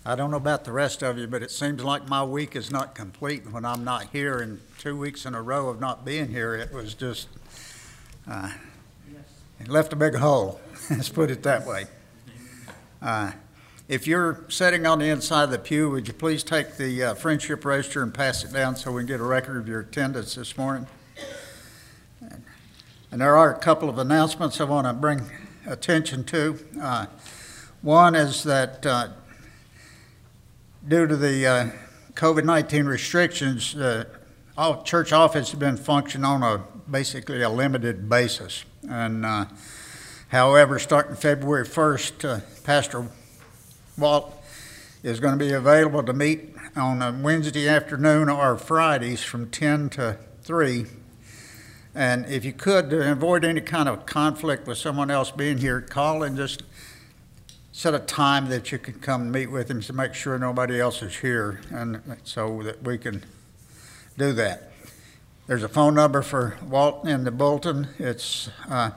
I don't know about the rest of you, but it seems like my week is not complete when I'm not here, and 2 weeks in a row of not being here, it was just, it left a big hole, let's put it that way. If you're sitting on the inside of the pew, would you please take the friendship register and pass it down so we can get a record of your attendance this morning? And there are a couple of announcements I want to bring attention to. One is that due to the COVID-19 restrictions, all church office has been functioning on basically a limited basis. And however, starting February 1st, Pastor Walt is going to be available to meet on a Wednesday afternoon or Fridays from 10 to 3. And if you could, to avoid any kind of conflict with someone else being here, call and just set a time that you can come meet with him to make sure nobody else is here, and so that we can do that. There's a phone number for Walt in the bulletin. It's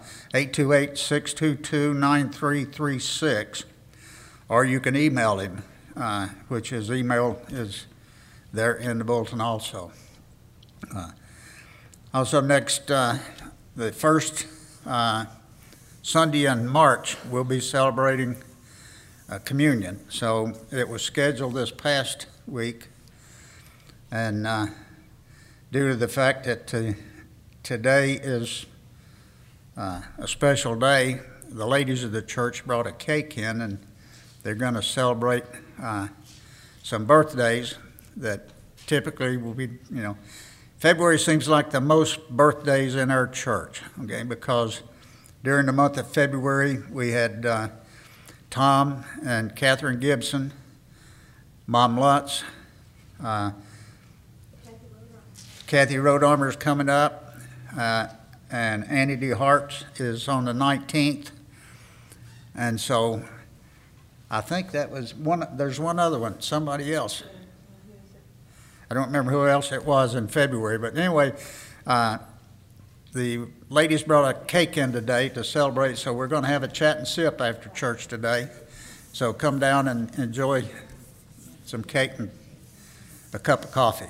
828-622-9336, or you can email him, which his email is there in the bulletin also. Also next, the first Sunday in March, we'll be celebrating communion. So it was scheduled this past week, and due to the fact that today is a special day, the ladies of the church brought a cake in, and they're going to celebrate some birthdays that typically will be, February seems like the most birthdays in our church, okay, because during the month of February we had Tom and Catherine Gibson, Mom Lutz, Kathy Rodarmer is coming up, and Annie D. Hartz is on the 19th, and so I think that was one. There's one other one, somebody else. I don't remember who else it was in February, but anyway, the ladies brought a cake in today to celebrate, so we're going to have a chat and sip after church today. So come down and enjoy some cake and a cup of coffee.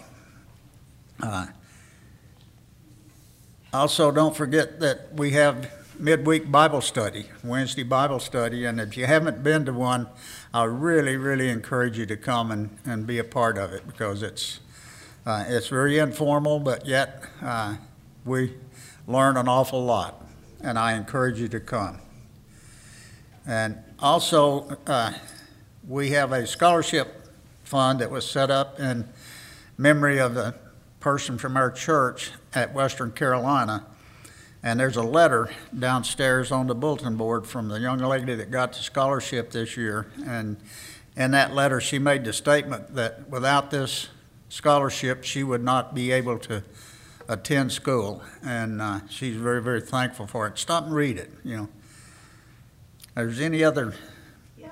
Also, don't forget that we have midweek Bible study, Wednesday Bible study, and if you haven't been to one, I really, really encourage you to come and be a part of it, because it's very informal, but yet we learn an awful lot, and I encourage you to come. And also, we have a scholarship fund that was set up in memory of a person from our church at Western Carolina, and there's a letter downstairs on the bulletin board from the young lady that got the scholarship this year, and in that letter she made the statement that without this scholarship she would not be able to attend school, and she's very, very thankful for it. Stop and read it, There's any other? Yeah.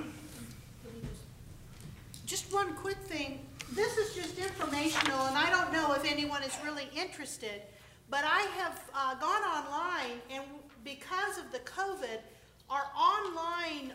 Just one quick thing. This is just informational, and I don't know if anyone is really interested, but I have gone online, and because of the COVID, our online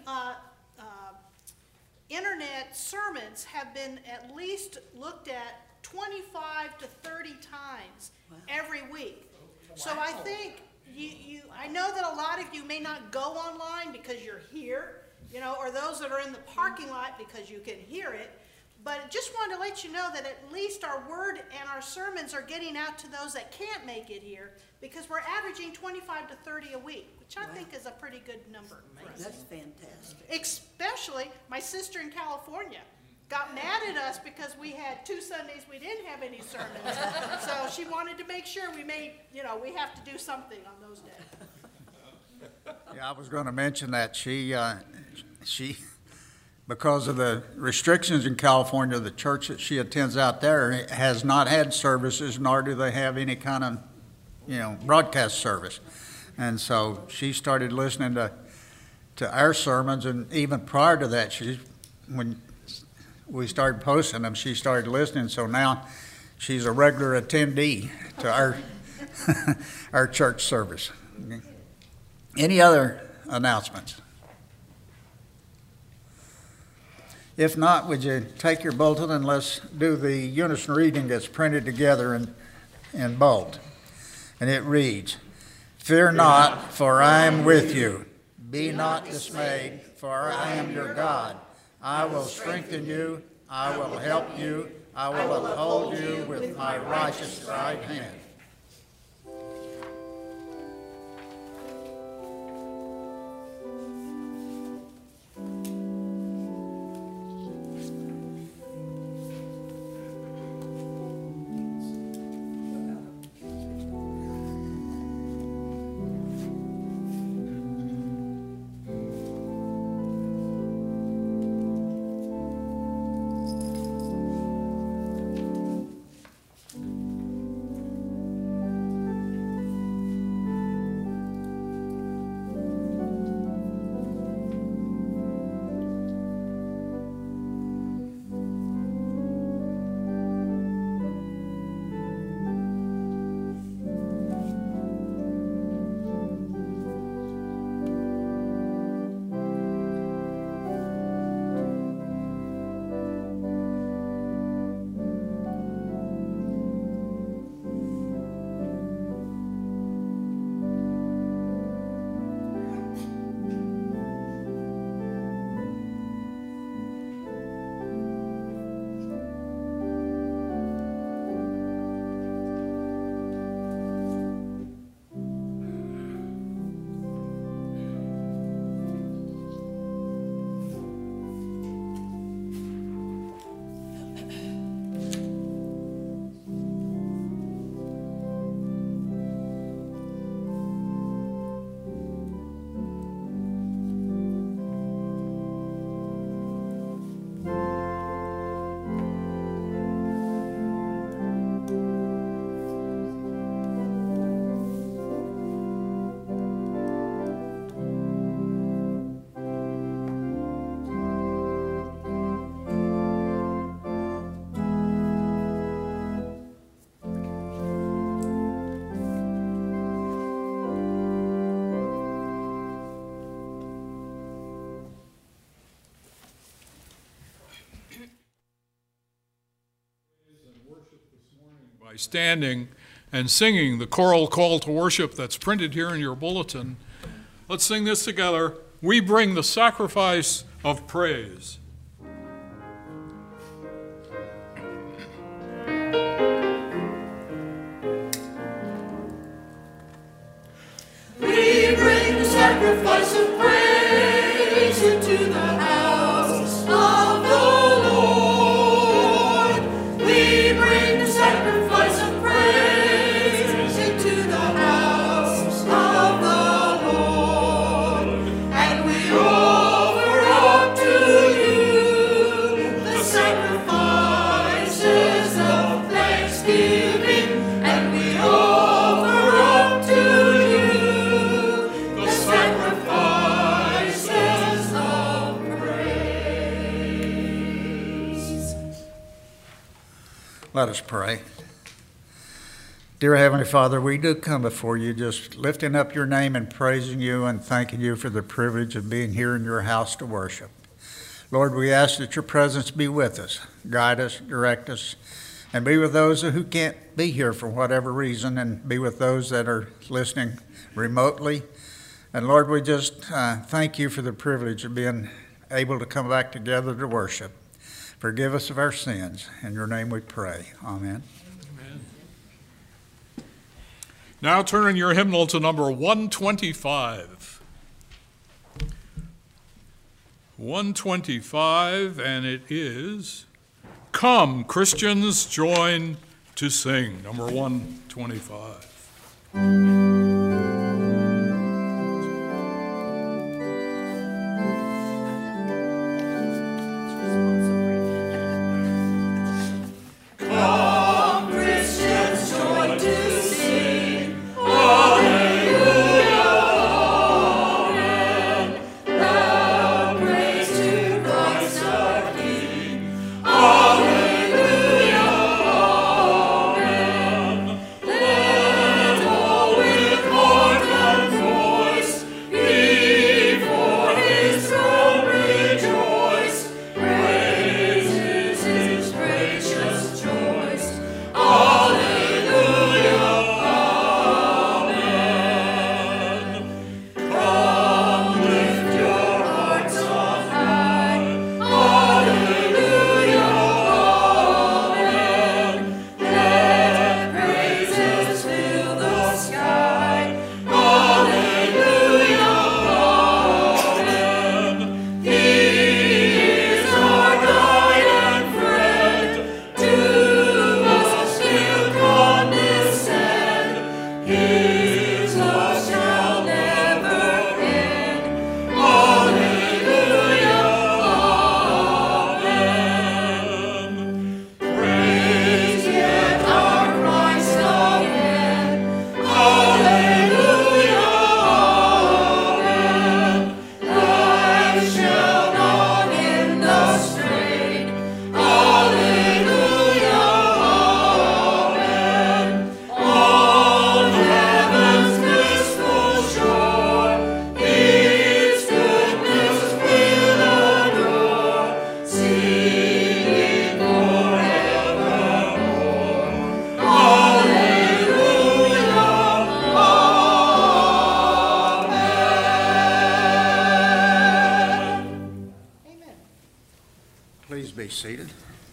internet sermons have been at least looked at 25 to 30 times every week. So I think I know that a lot of you may not go online because you're here, or those that are in the parking lot because you can hear it. But just wanted to let you know that at least our word and our sermons are getting out to those that can't make it here, because we're averaging 25 to 30 a week, which I think is a pretty good number. That's fantastic. Especially my sister in California got mad at us because we had 2 Sundays we didn't have any sermons. So she wanted to make sure we made, we have to do something on those days. Yeah, I was going to mention that she because of the restrictions in California, the church that she attends out there has not had services, nor do they have any kind of, broadcast service. And so she started listening to our sermons, and even prior to that, when we started posting them, she started listening. So now she's a regular attendee to our church service. Okay. Any other announcements? If not, would you take your bulletin and let's do the unison reading that's printed together in bold. And it reads, "Fear not, for I am with you. Be not dismayed, for I am your God. I will strengthen you. I will help you. I will uphold you with my righteous right hand." By standing and singing the choral call to worship that's printed here in your bulletin. Let's sing this together. We bring the sacrifice of praise. We bring the sacrifice of praise into the house of the Lord. We bring the sacrifice of praise into the house of the Lord. And we offer up to you the sacrifices of thanksgiving. And we offer up to you the sacrifices of praise. Let us pray. Dear Heavenly Father, we do come before you just lifting up your name and praising you and thanking you for the privilege of being here in your house to worship. Lord, we ask that your presence be with us, guide us, direct us, and be with those who can't be here for whatever reason, and be with those that are listening remotely. And Lord, we just thank you for the privilege of being able to come back together to worship. Forgive us of our sins. In your name we pray. Amen. Now turn in your hymnal to number 125. 125, and it is, "Come, Christians, join to sing." Number 125. Come, Christians, join to sing. Alleluia, amen. Loud praise to Christ our King. Alleluia, amen. Let always Please be seated.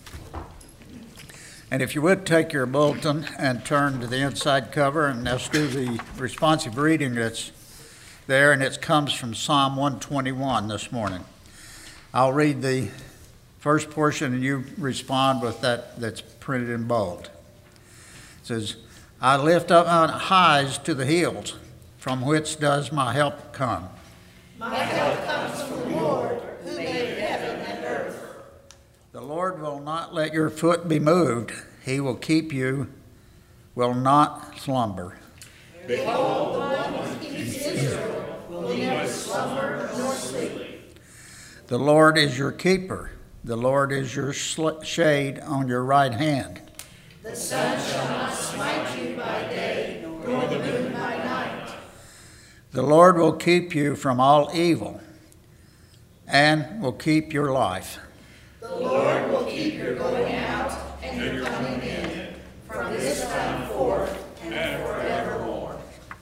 And if you would take your bulletin and turn to the inside cover, and let's do the responsive reading that's there, and it comes from Psalm 121 this morning. I'll read the first portion and you respond with that's printed in bold. It says, I lift up my eyes to the hills, from which does my help come? My help comes from the Lord, who made heaven and earth. The Lord will not let your foot be moved. He will keep you, will not slumber. Behold, the one who keeps Israel will never slumber nor sleep. The Lord is your keeper. The Lord is your shade on your right hand. The sun shall not smite you by day, nor the moon by night. The Lord will keep you from all evil and will keep your life. The Lord will keep your going out and your coming in from this time forth and forevermore.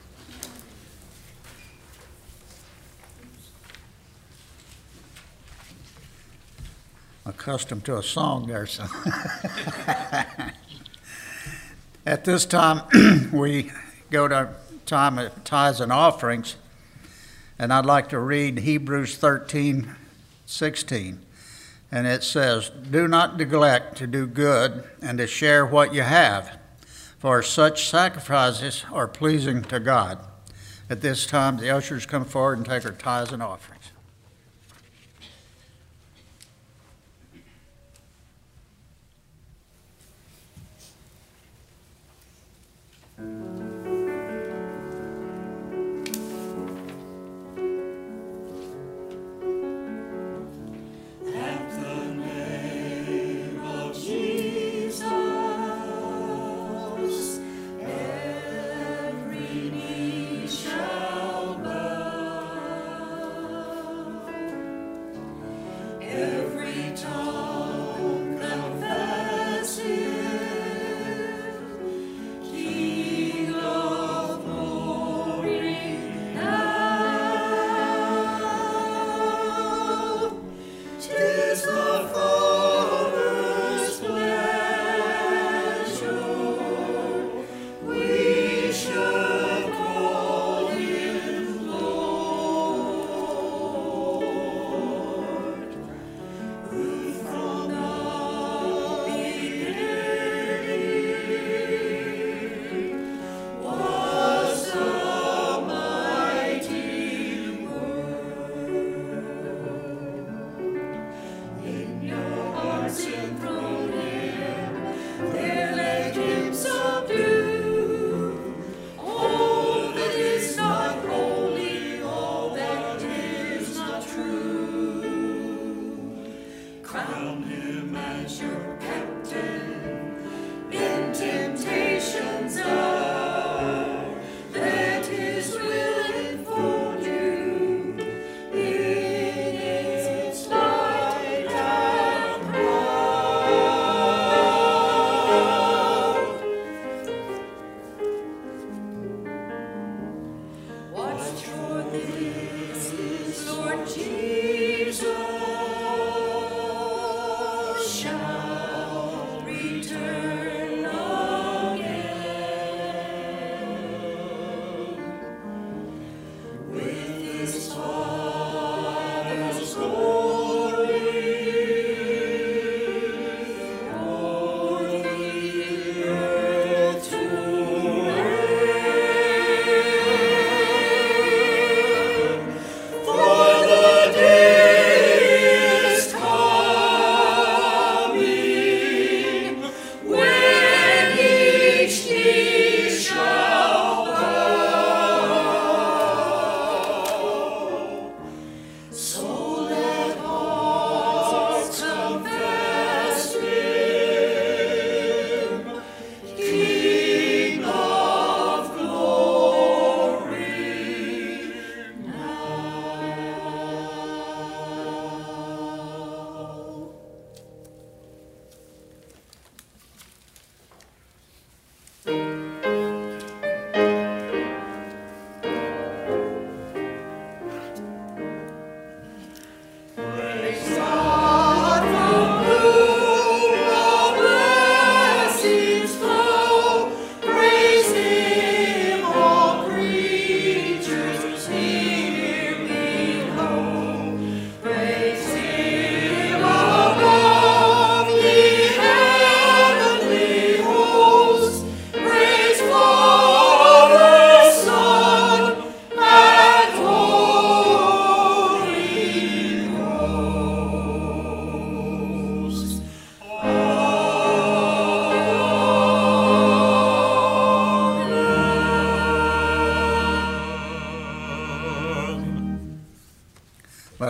Accustomed to a song there, son. At this time, we go to time of tithes and offerings, and I'd like to read Hebrews 13:16, and it says, do not neglect to do good and to share what you have, for such sacrifices are pleasing to God. At this time, the ushers come forward and take our tithes and offerings. Jesus shall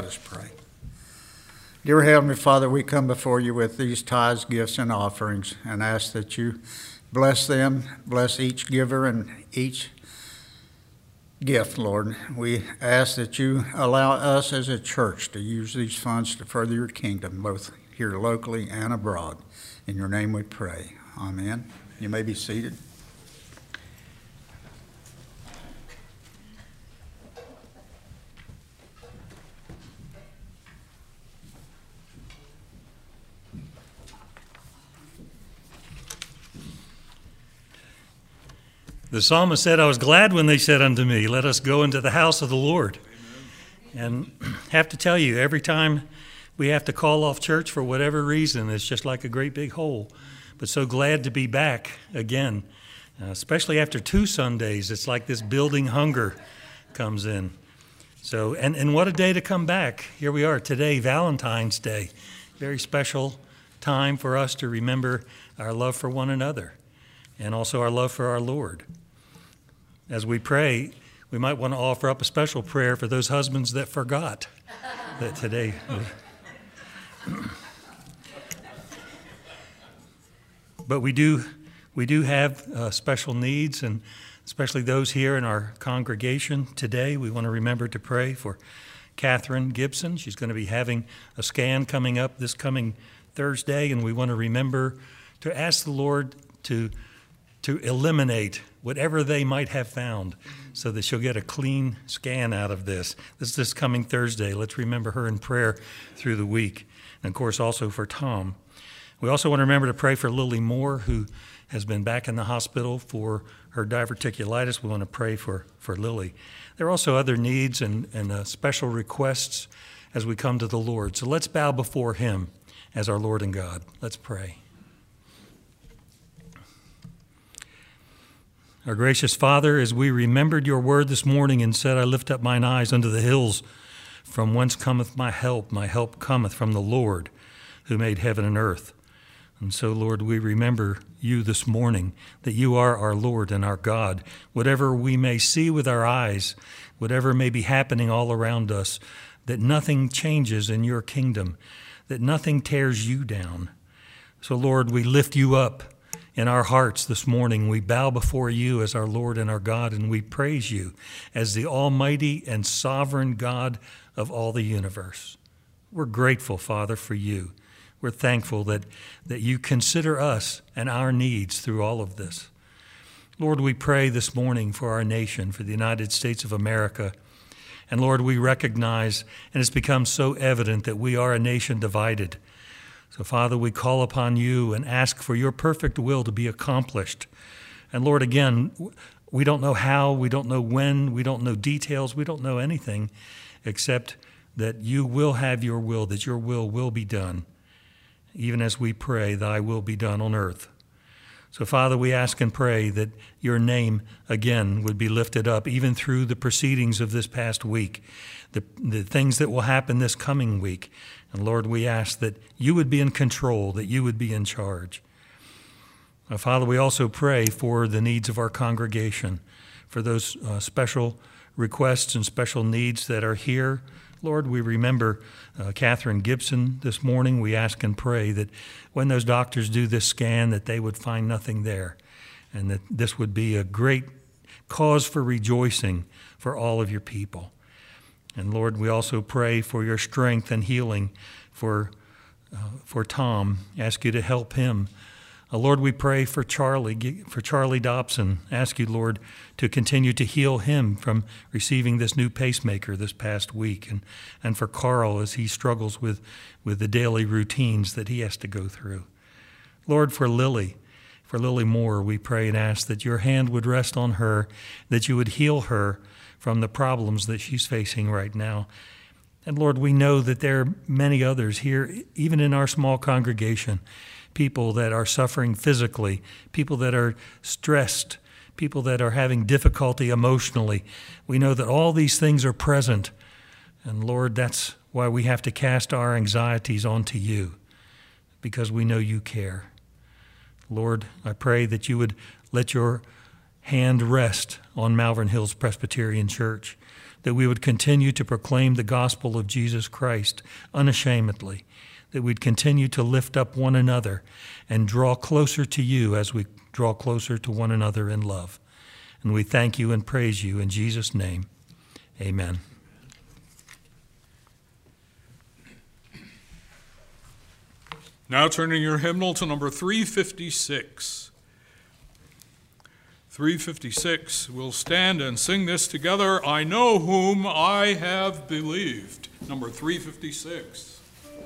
us pray. Dear Heavenly Father, we come before you with these tithes, gifts, and offerings and ask that you bless them, bless each giver and each gift, Lord. We ask that you allow us as a church to use these funds to further your kingdom, both here locally and abroad. In your name we pray. Amen. You may be seated. The psalmist said, I was glad when they said unto me, let us go into the house of the Lord. Amen. And have to tell you, every time we have to call off church for whatever reason, it's just like a great big hole. But so glad to be back again, especially after 2 Sundays. It's like this building hunger comes in. So, and what a day to come back. Here we are today, Valentine's Day. Very special time for us to remember our love for one another and also our love for our Lord. As we pray, we might want to offer up a special prayer for those husbands that forgot that today. But we do have special needs, and especially those here in our congregation today. We want to remember to pray for Catherine Gibson. She's going to be having a scan coming up this coming Thursday, and we want to remember to ask the Lord to eliminate whatever they might have found so that she'll get a clean scan out of this. This is this coming Thursday. Let's remember her in prayer through the week. And, of course, also for Tom. We also want to remember to pray for Lily Moore, who has been back in the hospital for her diverticulitis. We want to pray for Lily. There are also other needs and special requests as we come to the Lord. So let's bow before him as our Lord and God. Let's pray. Our gracious Father, as we remembered your word this morning and said, I lift up mine eyes unto the hills, from whence cometh my help? My help cometh from the Lord, who made heaven and earth. And so, Lord, we remember you this morning, that you are our Lord and our God. Whatever we may see with our eyes, whatever may be happening all around us, that nothing changes in your kingdom, that nothing tears you down. So, Lord, we lift you up in our hearts this morning. We bow before you as our Lord and our God, and we praise you as the almighty and sovereign God of all the universe. We're grateful, Father, for you. We're thankful that you consider us and our needs through all of this. Lord, we pray this morning for our nation, for the United States of America. And Lord, we recognize, and it's become so evident, that we are a nation divided. So, Father, we call upon you and ask for your perfect will to be accomplished. And Lord, again, we don't know how, we don't know when, we don't know details, we don't know anything except that you will have your will, that your will be done, even as we pray, thy will be done on earth. So, Father, we ask and pray that your name again would be lifted up, even through the proceedings of this past week, the things that will happen this coming week. And Lord, we ask that you would be in control, that you would be in charge. Father, we also pray for the needs of our congregation, for those special requests and special needs that are here. Lord, we remember Catherine Gibson this morning. We ask and pray that when those doctors do this scan, that they would find nothing there, and that this would be a great cause for rejoicing for all of your people. And Lord, we also pray for your strength and healing for Tom. Ask you to help him. Lord, we pray for Charlie Dobson. Ask you, Lord, to continue to heal him from receiving this new pacemaker this past week, and for Carl as he struggles with the daily routines that he has to go through. Lord, for Lily Moore, we pray and ask that your hand would rest on her, that you would heal her from the problems that she's facing right now. And Lord, we know that there are many others here, even in our small congregation, people that are suffering physically, people that are stressed, people that are having difficulty emotionally. We know that all these things are present. And Lord, that's why we have to cast our anxieties onto you, because we know you care. Lord, I pray that you would let your hand rest on Malvern Hills Presbyterian Church, that we would continue to proclaim the gospel of Jesus Christ unashamedly, that we'd continue to lift up one another and draw closer to you as we draw closer to one another in love. And we thank you and praise you in Jesus' name. Amen. Now turning your hymnal to number 356. 356, we'll stand and sing this together. I know whom I have believed. Number 356.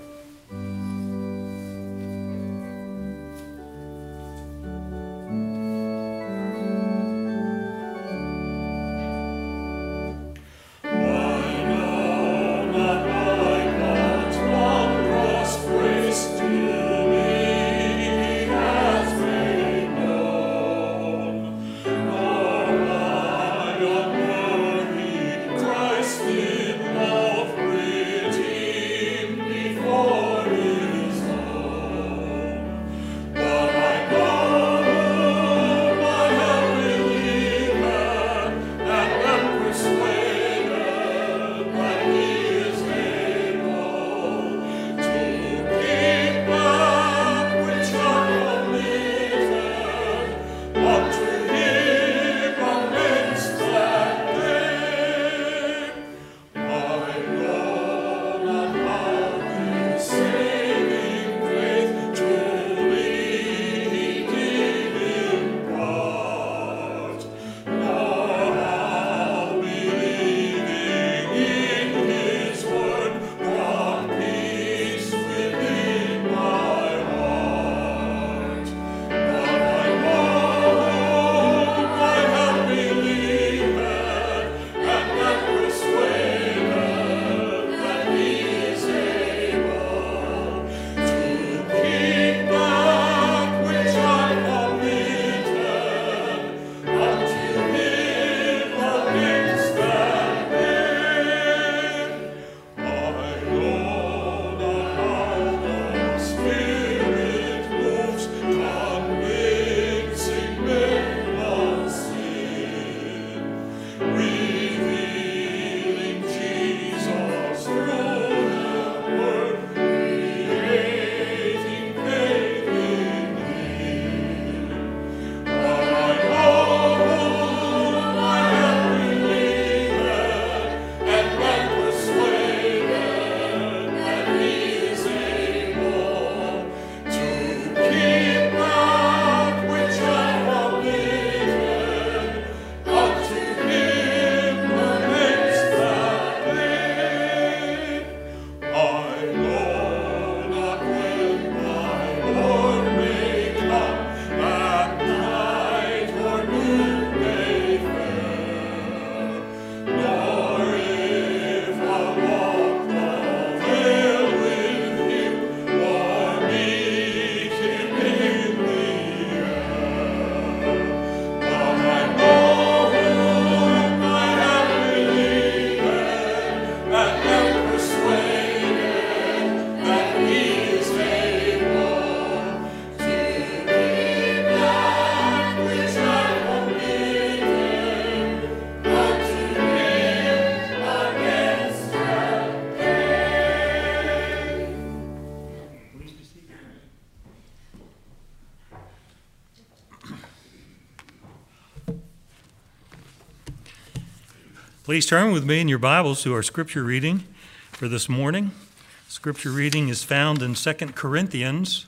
Please turn with me in your Bibles to our scripture reading for this morning. Scripture reading is found in 2 Corinthians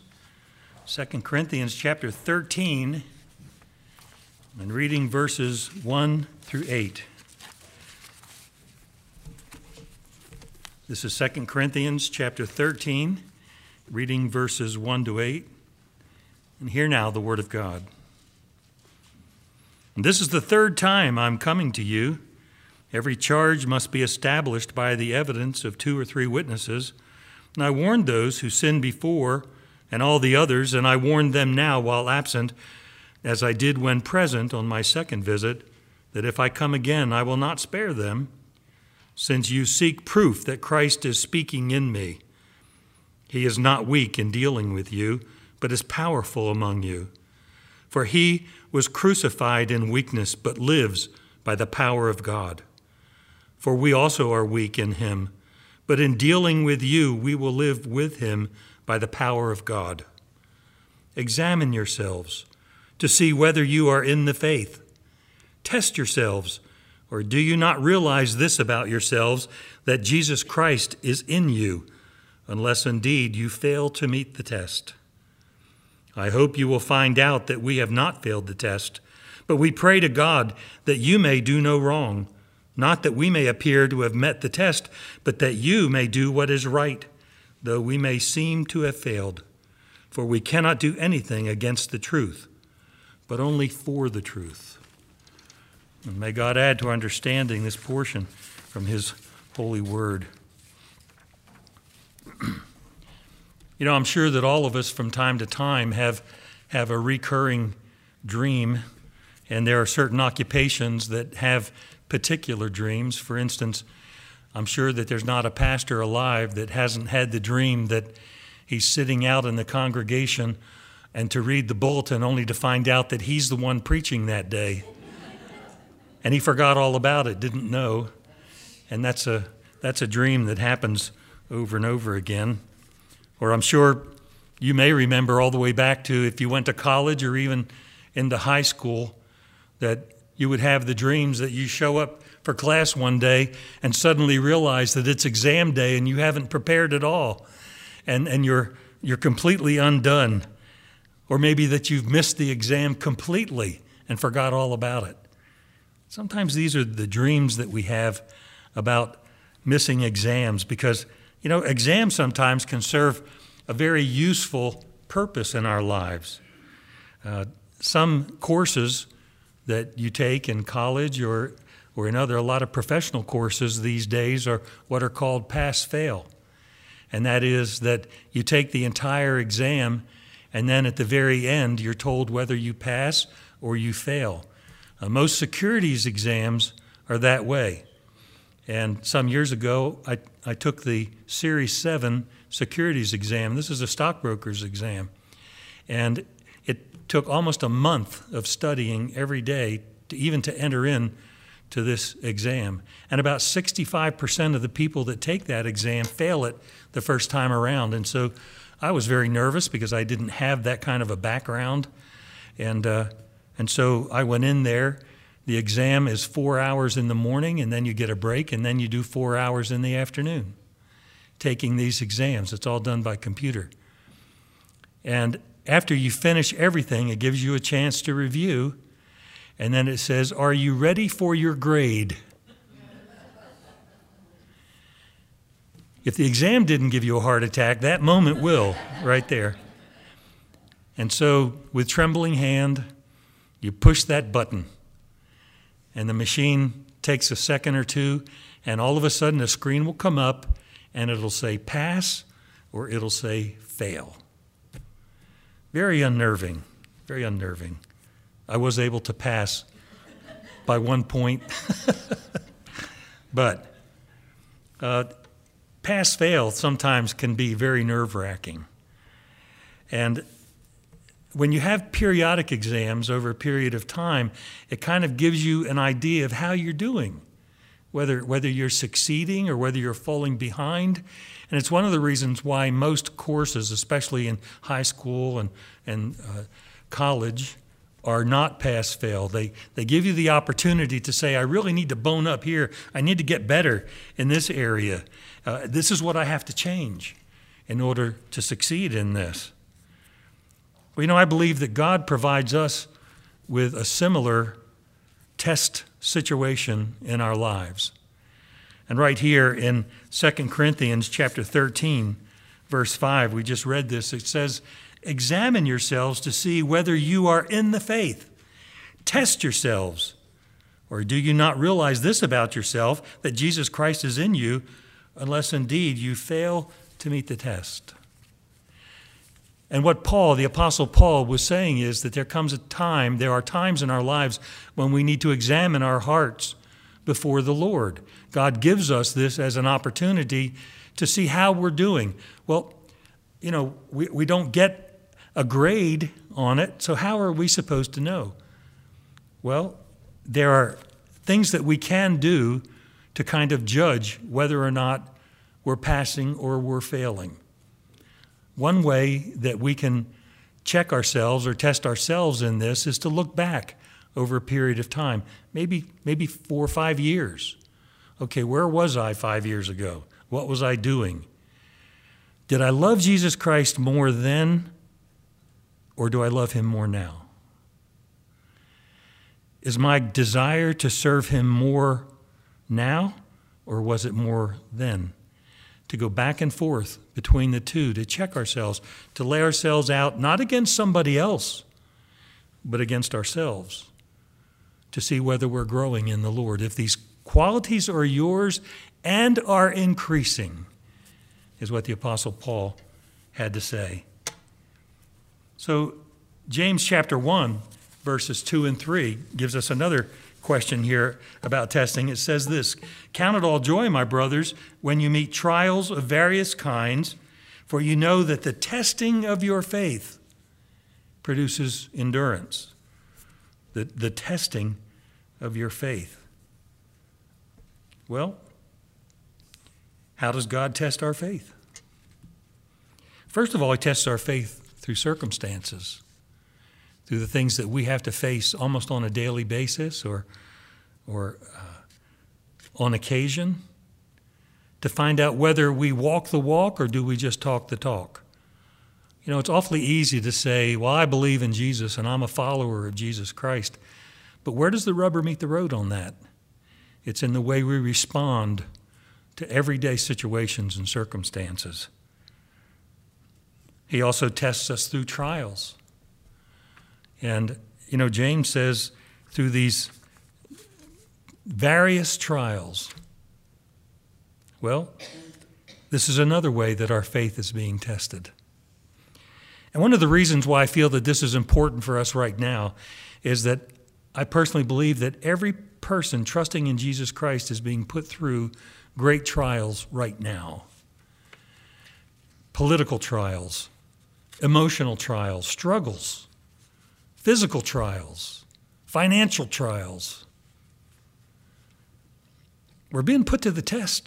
chapter 13, and reading verses 1 through 8. This is 2 Corinthians chapter 13, reading verses 1 to 8. And hear now the word of God. And this is the third time I'm coming to you. Every charge must be established by the evidence of 2 or 3 witnesses. And I warned those who sinned before and all the others, and I warned them now while absent, as I did when present on my second visit, that if I come again, I will not spare them, since you seek proof that Christ is speaking in me. He is not weak in dealing with you, but is powerful among you. For he was crucified in weakness, but lives by the power of God. for we also are weak in him. But in dealing with you, we will live with him by the power of God. Examine yourselves to see whether you are in the faith. Test yourselves, or do you not realize this about yourselves, that Jesus Christ is in you, unless indeed you fail to meet the test? I hope you will find out that we have not failed the test, but we pray to God that you may do no wrong, not that we may appear to have met the test, but that you may do what is right, though we may seem to have failed. For we cannot do anything against the truth, but only for the truth. And may God add to our understanding this portion from his holy word. You know, I'm sure that all of us from time to time have a recurring dream, and there are certain occupations that have particular dreams. For instance, I'm sure that there's not a pastor alive that hasn't had the dream that he's sitting out in the congregation and to read the bulletin only to find out that he's the one preaching that day. And he forgot all about it, didn't know. And that's a dream that happens over and over again. Or I'm sure you may remember all the way back to if you went to college or even into high school, that you would have the dreams that you show up for class one day and suddenly realize that it's exam day and you haven't prepared at all. And you're completely undone. Or maybe that you've missed the exam completely and forgot all about it. Sometimes these are the dreams that we have about missing exams because, you know, exams sometimes can serve a very useful purpose in our lives. Some courses that you take in college or in a lot of professional courses these days are what are called pass-fail. And that is that you take the entire exam and then at the very end you're told whether you pass or you fail. Most securities exams are that way. And some years ago, I took the Series 7 securities exam. This is a stockbroker's exam. And it took almost a month of studying every day to enter in to this exam. And about 65% of the people that take that exam fail it the first time around. And so I was very nervous because I didn't have that kind of a background. And so I went in there. The exam is 4 hours in the morning, and then you get a break, and then you do 4 hours in the afternoon taking these exams. It's all done by computer. And after you finish everything, it gives you a chance to review, and then it says, "Are you ready for your grade?" If the exam didn't give you a heart attack, that moment will, right there. And so, with trembling hand, you push that button, and the machine takes a second or two, and all of a sudden a screen will come up, and it'll say pass, or it'll say fail. Very unnerving, very unnerving. I was able to pass by 1 point. But pass-fail sometimes can be very nerve-wracking. And when you have periodic exams over a period of time, it kind of gives you an idea of how you're doing, whether you're succeeding or whether you're falling behind. And it's one of the reasons why most courses, especially in high school and college, are not pass-fail. They give you the opportunity to say, I really need to bone up here. I need to get better in this area. This is what I have to change in order to succeed in this. Well, you know, I believe that God provides us with a similar test situation in our lives. And right here in 2 Corinthians chapter 13, verse 5, we just read this. It says, examine yourselves to see whether you are in the faith. Test yourselves. Or do you not realize this about yourself, that Jesus Christ is in you, unless indeed you fail to meet the test? And what Paul, the Apostle Paul, was saying is that there are times in our lives when we need to examine our hearts before the Lord. God gives us this as an opportunity to see how we're doing. Well, you know, we don't get a grade on it, so how are we supposed to know? Well, there are things that we can do to kind of judge whether or not we're passing or we're failing. One way that we can check ourselves or test ourselves in this is to look back over a period of time, maybe 4 or 5 years. Okay, where was I 5 years ago? What was I doing? Did I love Jesus Christ more then, or do I love him more now? Is my desire to serve him more now, or was it more then? To go back and forth between the two, to check ourselves, to lay ourselves out, not against somebody else, but against ourselves, to see whether we're growing in the Lord. If these qualities are yours and are increasing, is what the Apostle Paul had to say. So James chapter 1, verses 2 and 3 gives us another question here about testing. It says this: "Count it all joy, my brothers, when you meet trials of various kinds, for you know that the testing of your faith produces endurance." The testing of your faith. Well, how does God test our faith? First of all, he tests our faith through circumstances, through the things that we have to face almost on a daily basis or on occasion, to find out whether we walk the walk or do we just talk the talk. You know, it's awfully easy to say, well, I believe in Jesus and I'm a follower of Jesus Christ. But where does the rubber meet the road on that? It's in the way we respond to everyday situations and circumstances. He also tests us through trials. And, you know, James says through these various trials, well, this is another way that our faith is being tested. And one of the reasons why I feel that this is important for us right now is that I personally believe that every person trusting in Jesus Christ is being put through great trials right now. Political trials, emotional trials, struggles, physical trials, financial trials. We're being put to the test.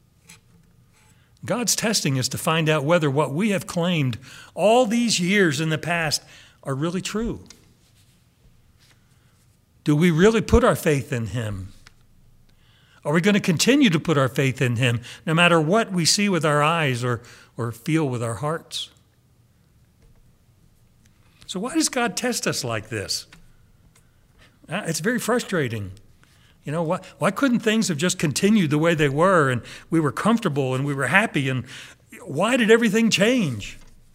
God's testing us to find out whether what we have claimed all these years in the past are really true. Do we really put our faith in him? Are we going to continue to put our faith in him no matter what we see with our eyes or feel with our hearts? So why does God test us like this? It's very frustrating. You know, why couldn't things have just continued the way they were and we were comfortable and we were happy, and why did everything change?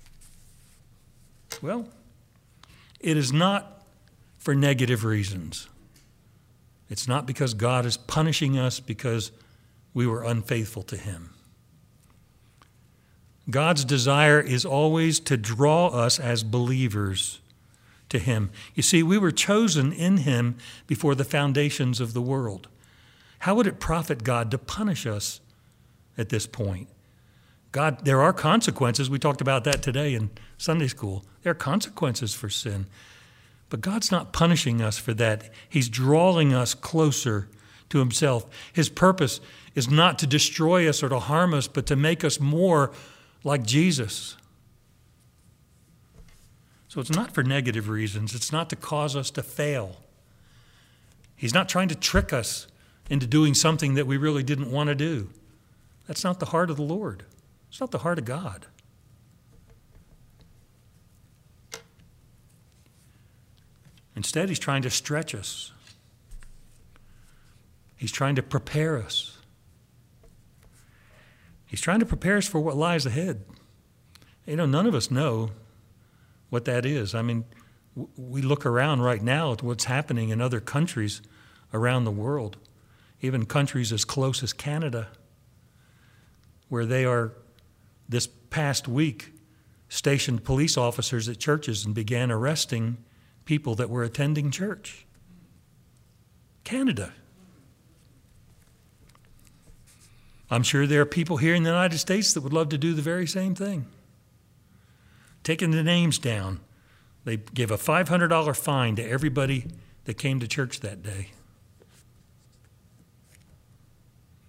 Well, it is not for negative reasons. It's not because God is punishing us because we were unfaithful to him. God's desire is always to draw us as believers to him. You see, we were chosen in him before the foundations of the world. How would it profit God to punish us at this point? God, there are consequences. We talked about that today in Sunday school. There are consequences for sin. But God's not punishing us for that. He's drawing us closer to himself. His purpose is not to destroy us or to harm us, but to make us more like Jesus. So it's not for negative reasons. It's not to cause us to fail. He's not trying to trick us into doing something that we really didn't want to do. That's not the heart of the Lord. It's not the heart of God. Instead, he's trying to stretch us. He's trying to prepare us. He's trying to prepare us for what lies ahead. You know, none of us know what that is. I mean, we look around right now at what's happening in other countries around the world, even countries as close as Canada, where they are, this past week, stationed police officers at churches and began arresting people that were attending church. Canada. I'm sure there are people here in the United States that would love to do the very same thing. Taking the names down. They give a $500 fine to everybody that came to church that day.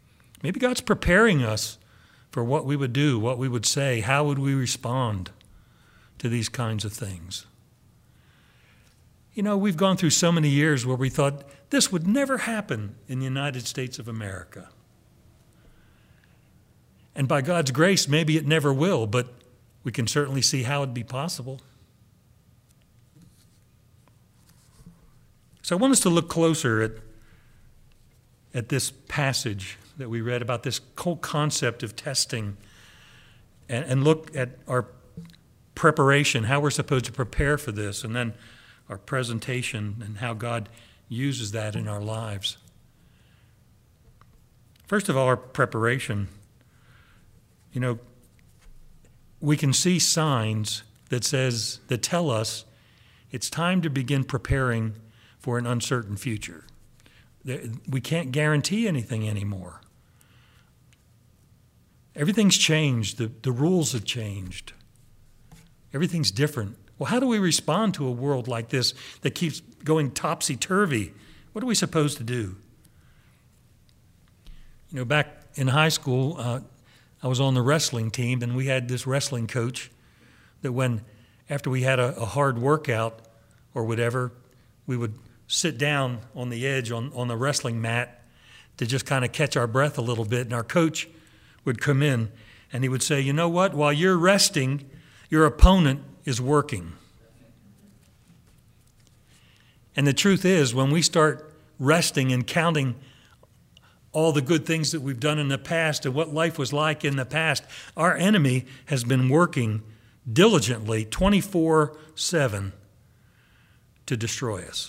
Maybe God's preparing us for what we would do, what we would say, how would we respond to these kinds of things. You know, we've gone through so many years where we thought this would never happen in the United States of America. And by God's grace, maybe it never will, but we can certainly see how it'd be possible. So I want us to look closer at this passage that we read about this whole concept of testing and look at our preparation, how we're supposed to prepare for this, and then our presentation and how God uses that in our lives. First of all, our preparation. You know, we can see signs that tell us it's time to begin preparing for an uncertain future. We can't guarantee anything anymore. Everything's changed. The rules have changed. Everything's different. Well, how do we respond to a world like this that keeps going topsy-turvy? What are we supposed to do? You know, back in high school, I was on the wrestling team, and we had this wrestling coach that after we had a hard workout or whatever, we would sit down on the edge on the wrestling mat to just kind of catch our breath a little bit, and our coach would come in, and he would say, you know what, while you're resting, your opponent is working. And the truth is, when we start resting and counting all the good things that we've done in the past and what life was like in the past, our enemy has been working diligently 24/7 to destroy us.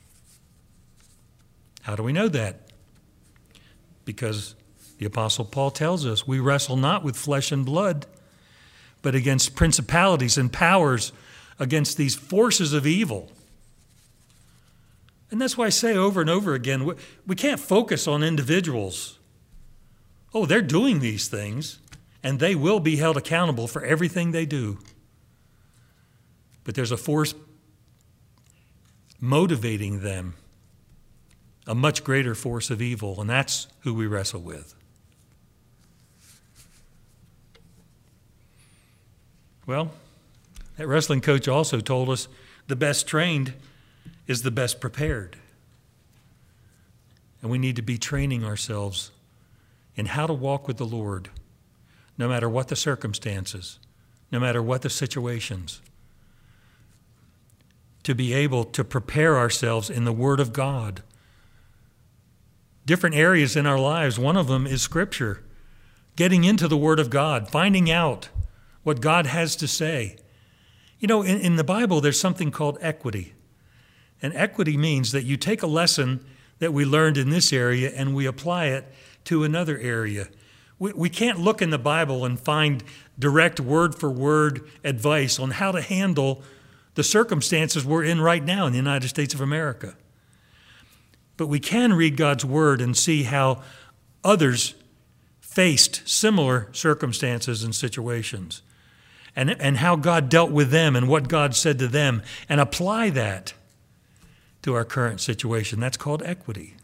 How do we know that? Because the Apostle Paul tells us we wrestle not with flesh and blood, but against principalities and powers, against these forces of evil. And that's why I say over and over again, we can't focus on individuals. Oh, they're doing these things, and they will be held accountable for everything they do. But there's a force motivating them, a much greater force of evil, and that's who we wrestle with. Well, that wrestling coach also told us the best trained is the best prepared. And we need to be training ourselves in how to walk with the Lord, no matter what the circumstances, no matter what the situations, to be able to prepare ourselves in the Word of God. Different areas in our lives, one of them is Scripture. Getting into the Word of God, finding out what God has to say. You know, in the Bible, there's something called equity. And equity means that you take a lesson that we learned in this area and we apply it to another area. We can't look in the Bible and find direct word-for-word advice on how to handle the circumstances we're in right now in the United States of America. But we can read God's Word and see how others faced similar circumstances and situations, and how God dealt with them and what God said to them, and apply that to our current situation. That's called equity.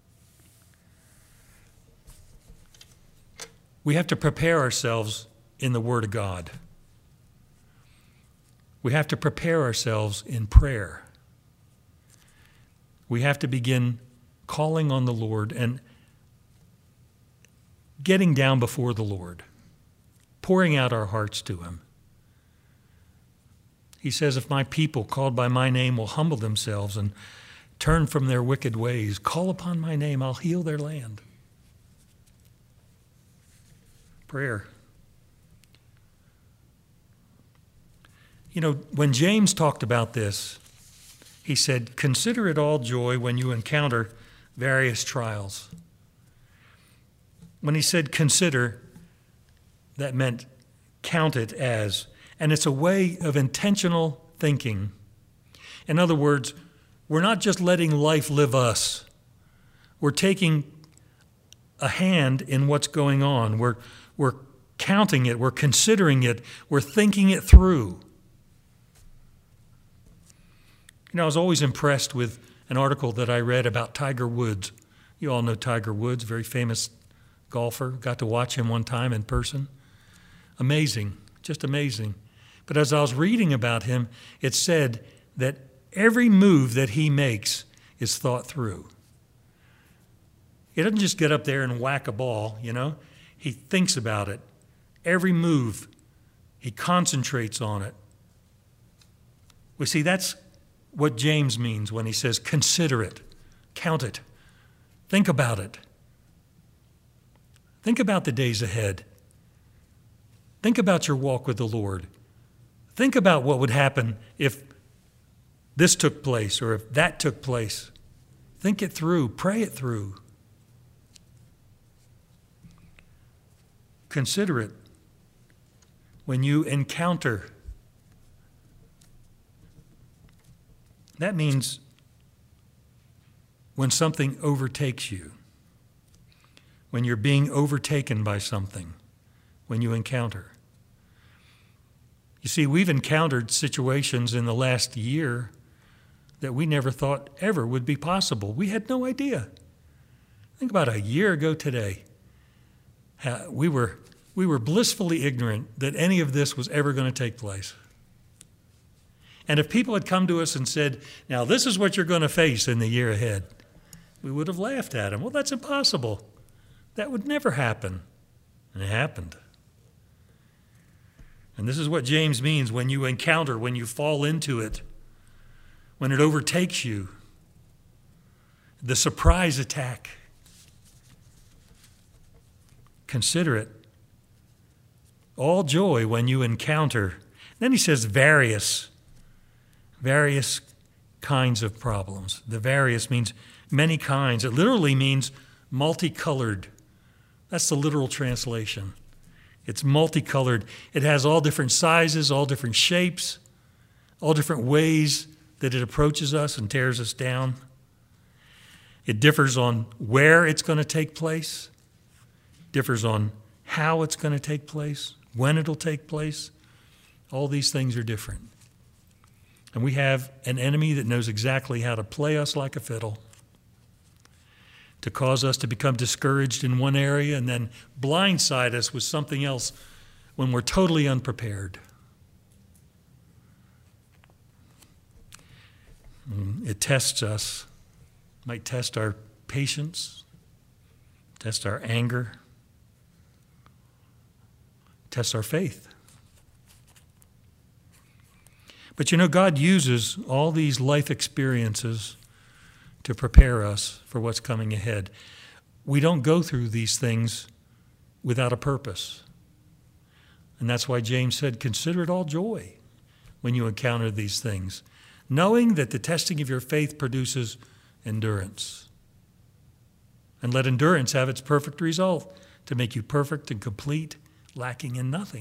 We have to prepare ourselves in the Word of God. We have to prepare ourselves in prayer. We have to begin calling on the Lord and getting down before the Lord, pouring out our hearts to Him. He says, if my people called by my name will humble themselves and turn from their wicked ways, call upon my name, I'll heal their land. Prayer. You know, when James talked about this, he said, consider it all joy when you encounter various trials. When he said consider, that meant count it as. And it's a way of intentional thinking. In other words, we're not just letting life live us. We're taking a hand in what's going on. We're counting it. We're considering it. We're thinking it through. You know, I was always impressed with an article that I read about Tiger Woods. You all know Tiger Woods, very famous golfer. Got to watch him one time in person. Amazing, just amazing. But as I was reading about him, it said that every move that he makes is thought through. He doesn't just get up there and whack a ball, you know. He thinks about it. Every move, he concentrates on it. We see that's what James means when he says, consider it, count it, think about it. Think about the days ahead. Think about your walk with the Lord. Think about what would happen if this took place or if that took place. Think it through, pray it through. Consider it when you encounter. That means when something overtakes you, when you're being overtaken by something, when you encounter. You see, we've encountered situations in the last year that we never thought ever would be possible. We had no idea. Think about a year ago today. We were blissfully ignorant that any of this was ever going to take place. And if people had come to us and said, now this is what you're going to face in the year ahead, we would have laughed at them. Well, that's impossible. That would never happen. And it happened. And this is what James means when you encounter, when you fall into it, when it overtakes you, the surprise attack. Consider it all joy when you encounter. Then he says various kinds of problems. The various means many kinds. It literally means multicolored. That's the literal translation. It's multicolored. It has all different sizes, all different shapes, all different ways that it approaches us and tears us down. It differs on where it's going to take place, differs on how it's going to take place, when it'll take place. All these things are different. And we have an enemy that knows exactly how to play us like a fiddle, to cause us to become discouraged in one area and then blindside us with something else when we're totally unprepared. It tests us, might test our patience, test our anger, test our faith. But you know, God uses all these life experiences to prepare us for what's coming ahead. We don't go through these things without a purpose. And that's why James said, consider it all joy when you encounter these things, knowing that the testing of your faith produces endurance. And let endurance have its perfect result, to make you perfect and complete, lacking in nothing.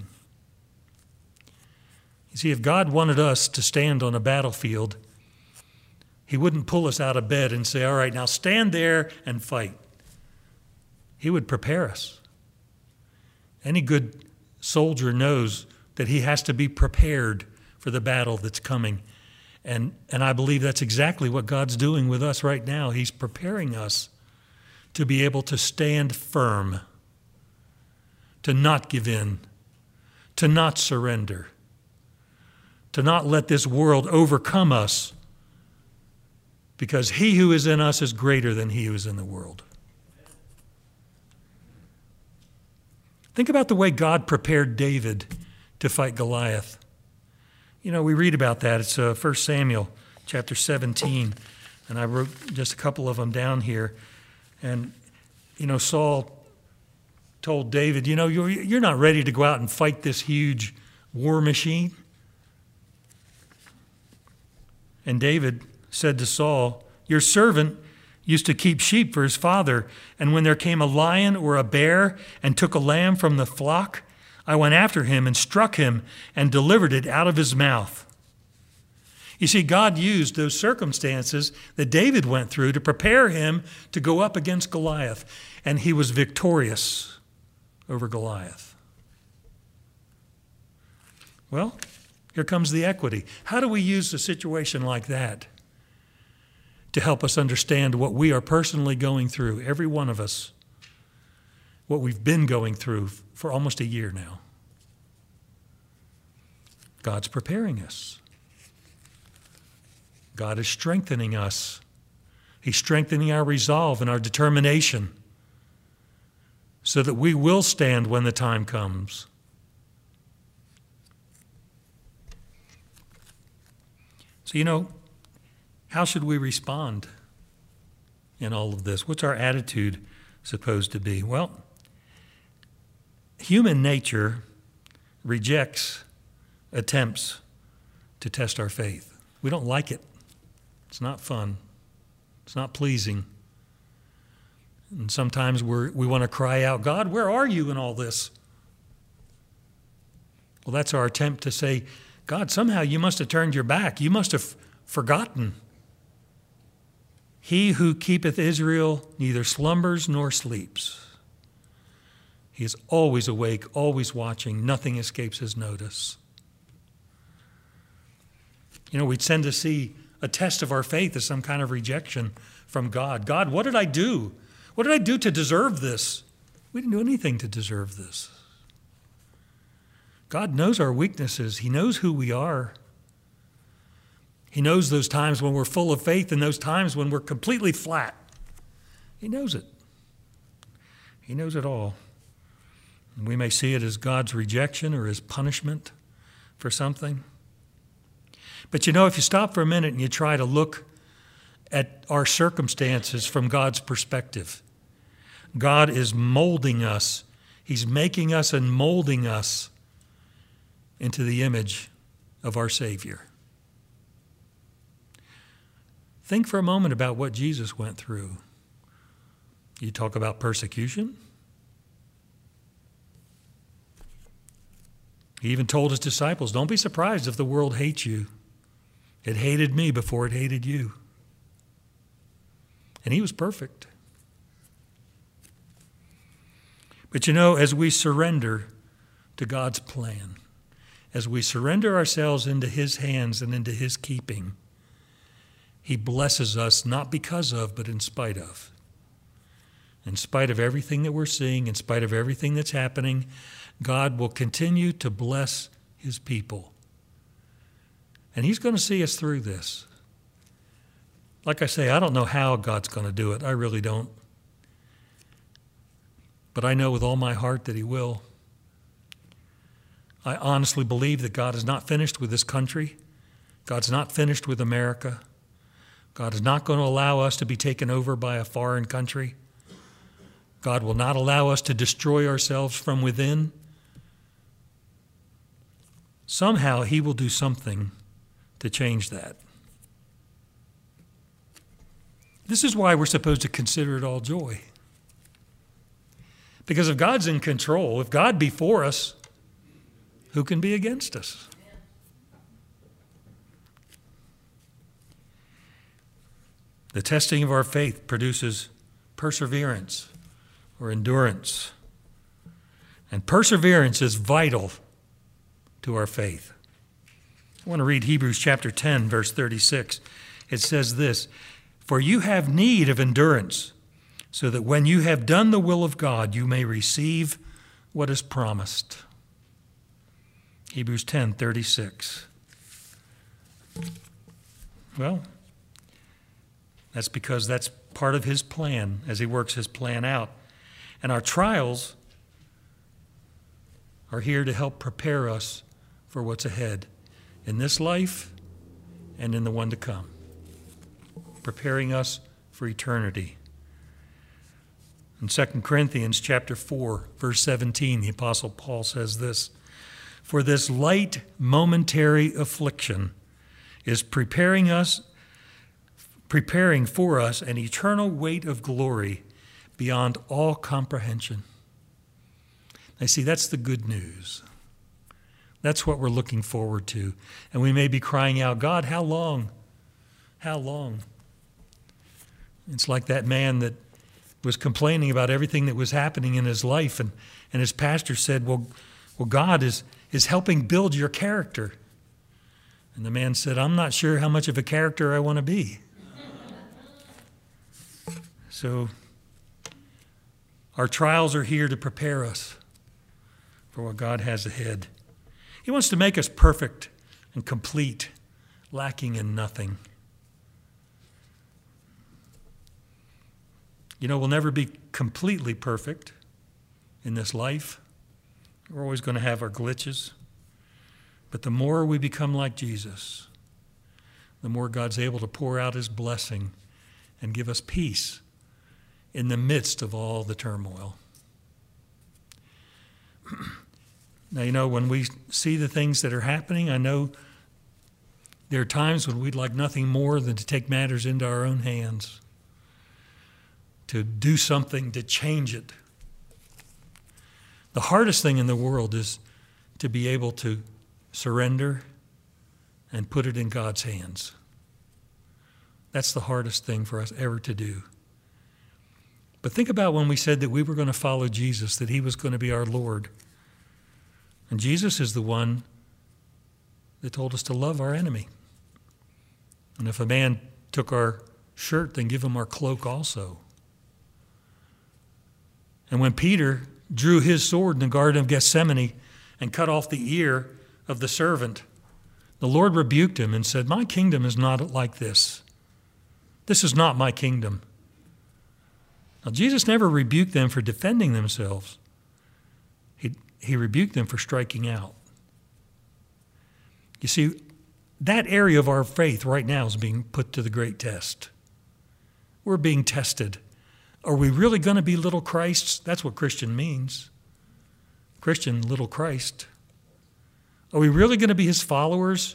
You see, if God wanted us to stand on a battlefield, he wouldn't pull us out of bed and say, all right, now stand there and fight. He would prepare us. Any good soldier knows that he has to be prepared for the battle that's coming. And I believe that's exactly what God's doing with us right now. He's preparing us to be able to stand firm, to not give in, to not surrender, to not let this world overcome us, because he who is in us is greater than he who is in the world. Think about the way God prepared David to fight Goliath. You know, we read about that. It's 1 Samuel chapter 17, and I wrote just a couple of them down here. And, you know, Saul told David, you know, you're not ready to go out and fight this huge war machine. And David said to Saul, your servant used to keep sheep for his father, and when there came a lion or a bear and took a lamb from the flock, I went after him and struck him and delivered it out of his mouth. You see, God used those circumstances that David went through to prepare him to go up against Goliath, and he was victorious over Goliath. Well, here comes the equity. How do we use a situation like that to help us understand what we are personally going through, every one of us, what we've been going through for almost a year now. God's preparing us. God is strengthening us. He's strengthening our resolve and our determination so that we will stand when the time comes. So, how should we respond in all of this? What's our attitude supposed to be? Well, human nature rejects attempts to test our faith. We don't like it. It's not fun. It's not pleasing. And sometimes we want to cry out, God, where are you in all this? Well, that's our attempt to say, God, somehow you must have turned your back. You must have forgotten. He who keepeth Israel neither slumbers nor sleeps. He is always awake, always watching. Nothing escapes his notice. We tend to see a test of our faith as some kind of rejection from God. God, what did I do? What did I do to deserve this? We didn't do anything to deserve this. God knows our weaknesses. He knows who we are. He knows those times when we're full of faith and those times when we're completely flat. He knows it. He knows it all. And we may see it as God's rejection or his punishment for something. But if you stop for a minute and you try to look at our circumstances from God's perspective, God is molding us. He's making us and molding us into the image of our Savior. Think for a moment about what Jesus went through. You talk about persecution. He even told his disciples, don't be surprised if the world hates you. It hated me before it hated you. And he was perfect. But as we surrender to God's plan, as we surrender ourselves into his hands and into his keeping, he blesses us not because of, but in spite of. In spite of everything that we're seeing, in spite of everything that's happening, God will continue to bless his people. And he's going to see us through this. Like I say, I don't know how God's going to do it. I really don't. But I know with all my heart that he will. I honestly believe that God is not finished with this country. God's not finished with America. God is not going to allow us to be taken over by a foreign country. God will not allow us to destroy ourselves from within. Somehow he will do something to change that. This is why we're supposed to consider it all joy. Because if God's in control, if God be for us, who can be against us? The testing of our faith produces perseverance or endurance. And perseverance is vital to our faith. I want to read Hebrews chapter 10, verse 36. It says this, "For you have need of endurance, so that when you have done the will of God, you may receive what is promised." Hebrews 10, 36. Well, that's because that's part of his plan as he works his plan out. And our trials are here to help prepare us for what's ahead in this life and in the one to come, preparing us for eternity. In 2 Corinthians chapter 4, verse 17, the Apostle Paul says this, "For this light momentary affliction is preparing for us an eternal weight of glory beyond all comprehension." Now, see, that's the good news. That's what we're looking forward to. And we may be crying out, "God, how long? How long?" It's like that man that was complaining about everything that was happening in his life, and his pastor said, well, God is helping build your character. And the man said, "I'm not sure how much of a character I want to be." So Our trials are here to prepare us for what God has ahead. He wants to make us perfect and complete, lacking in nothing. You know, we'll never be completely perfect in this life. We're always going to have our glitches. But the more we become like Jesus, the more God's able to pour out his blessing and give us peace in the midst of all the turmoil. Now, you know, when we see the things that are happening, I know there are times when we'd like nothing more than to take matters into our own hands, to do something to change it. The hardest thing in the world is to be able to surrender and put it in God's hands. That's the hardest thing for us ever to do. But think about when we said that we were going to follow Jesus, that he was going to be our Lord. And Jesus is the one that told us to love our enemy. And if a man took our shirt, then give him our cloak also. And when Peter drew his sword in the Garden of Gethsemane and cut off the ear of the servant, the Lord rebuked him and said, "My kingdom is not like this. This is not my kingdom." Now, Jesus never rebuked them for defending themselves. He rebuked them for striking out. You see, that area of our faith right now is being put to the great test. We're being tested. Are we really going to be little Christs? That's what Christian means. Christian, little Christ. Are we really going to be his followers?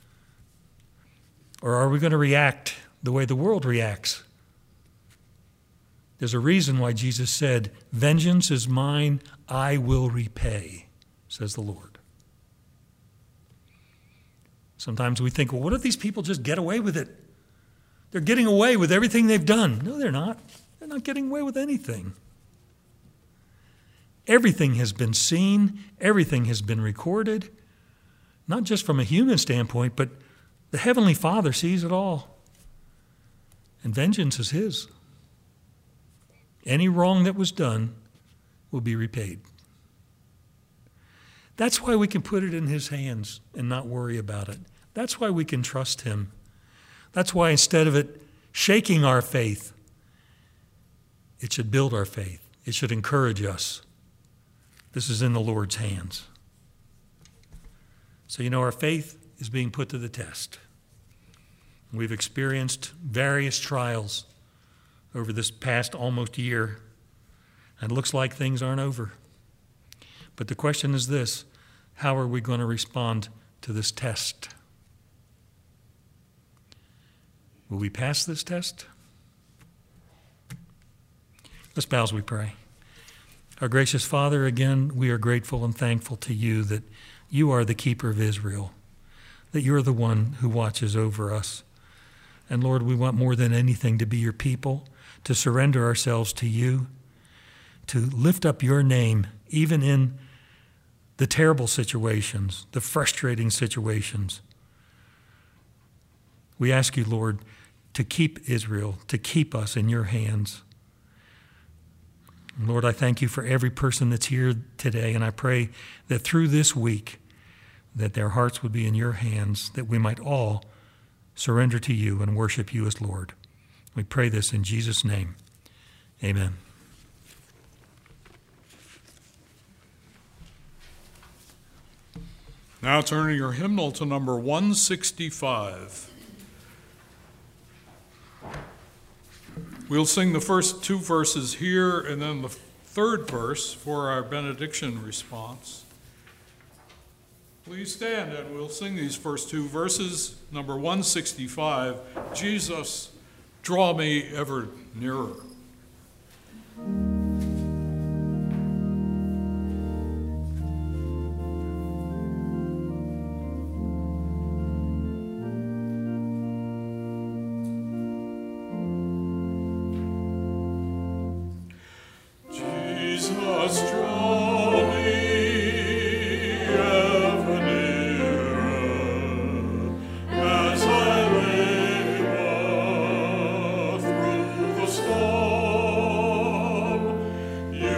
Or are we going to react the way the world reacts? There's a reason why Jesus said, "Vengeance is mine, I will repay," says the Lord. Sometimes we think, well, what if these people just get away with it? They're getting away with everything they've done. No, they're not. They're not getting away with anything. Everything has been seen. Everything has been recorded. Not just from a human standpoint, but the Heavenly Father sees it all. And vengeance is his. Any wrong that was done will be repaid. That's why we can put it in his hands and not worry about it. That's why we can trust him. That's why instead of it shaking our faith, it should build our faith. It should encourage us. This is in the Lord's hands. So, you know, our faith is being put to the test. We've experienced various trials over this past almost year, and it looks like things aren't over. But the question is this: how are we going to respond to this test? Will we pass this test? Let's bow as we pray. Our gracious Father, again, we are grateful and thankful to you that you are the keeper of Israel, that you're the one who watches over us. And Lord, we want more than anything to be your people, to surrender ourselves to you, to lift up your name, even in the terrible situations, the frustrating situations. We ask you, Lord, to keep Israel, to keep us in your hands. Lord, I thank you for every person that's here today, and I pray that through this week, that their hearts would be in your hands, that we might all surrender to you and worship you as Lord. We pray this in Jesus' name. Amen. Now turning your hymnal to number 165. We'll sing the first two verses here and then the third verse for our benediction response. Please stand and we'll sing these first two verses. Number 165, Jesus, draw me ever nearer. You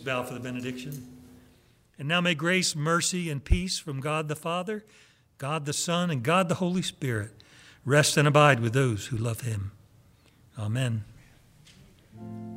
bow for the benediction. And now may grace, mercy, and peace from God the Father, God the Son, and God the Holy Spirit rest and abide with those who love him. Amen.